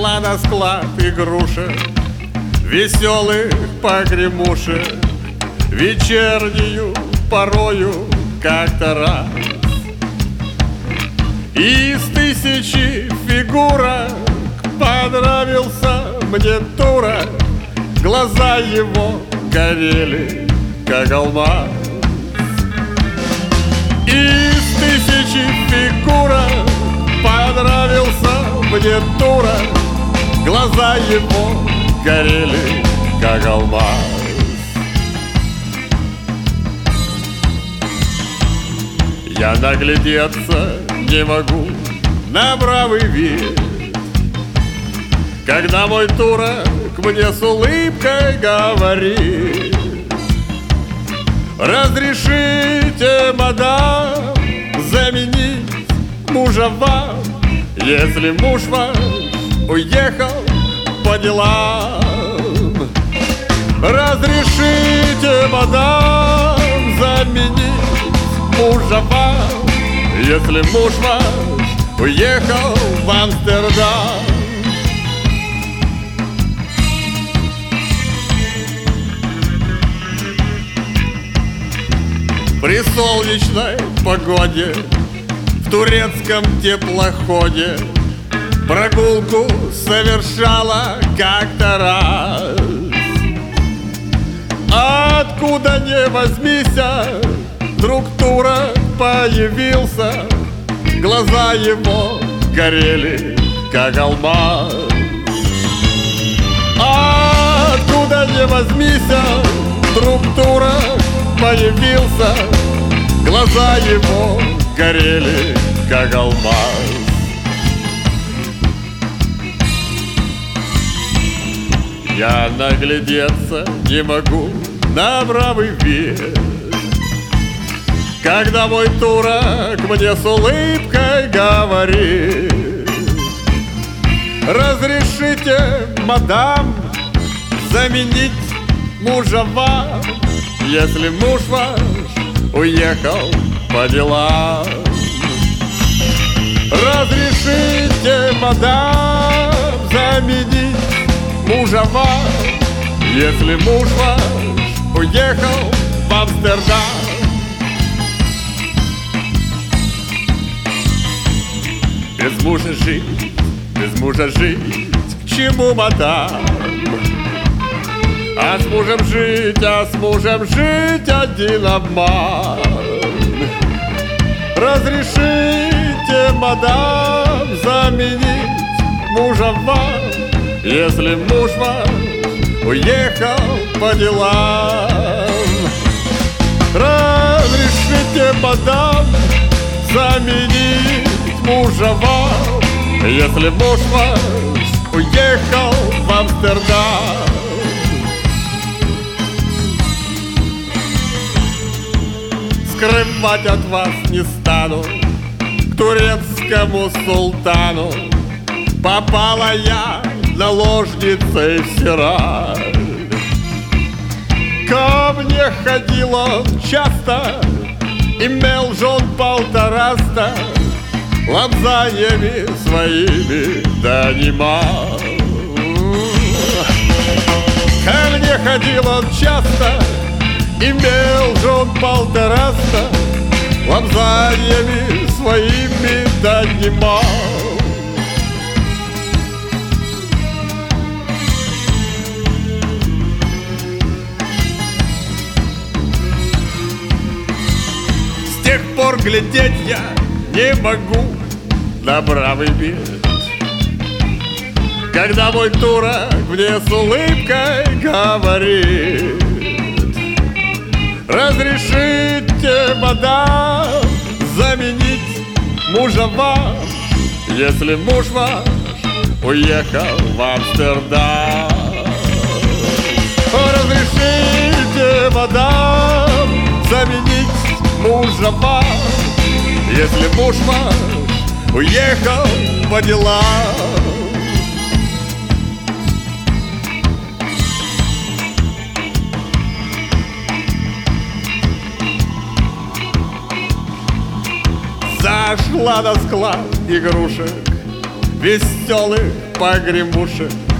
Зашла на склад игрушек, веселых погремушек, вечернюю порою как-то раз. Из тысячи фигурок понравился мне турок, глаза его горели, как алмаз. Из тысячи фигурок понравился мне турок, глаза его горели, как алмаз. Я наглядеться не могу на бравый вид, когда мой турок мне с улыбкой говорит: разрешите, мадам, заменить мужа вам, если муж ваш уехал по делам. Разрешите, мадам, заменить мужа вам, если муж ваш уехал в Амстердам. При солнечной погоде в турецком теплоходе прогулку совершала как-то раз. Откуда ни возьмися, вдруг турок появился, глаза его горели, как алмаз. Откуда ни возьмися, вдруг турок появился, глаза его горели, как алмаз. Я наглядеться не могу на бравый вид, когда мой турок мне с улыбкой говорит: разрешите, мадам, заменить мужа вам, если муж ваш уехал по делам. Разрешите, мадам, заменить мужа вам, если муж ваш уехал в Амстердам. Без мужа жить, к чему, мадам? А с мужем жить один обман. Разрешите, мадам, заменить мужа вам, если муж ваш уехал по делам. Разрешите, мадам, заменить мужа вам, если муж ваш уехал в Амстердам. Скрывать от вас не стану, к турецкому султану попала я наложницей в Сираль. Ко мне ходил он часто, имел жен полтораста, лапзаниями своими донимал. Ко мне ходил он часто, имел жен полтораста, лапзаниями своими донимал. С тех пор глядеть я не могу на бравый вид, когда мой турок мне с улыбкой говорит: разрешите, мадам, заменить мужа вам, если муж ваш уехал в Амстердам. Разрешите, мадам, заменить мужа вам, если муж ваш уехал по делам. Зашла на склад игрушек веселых погремушек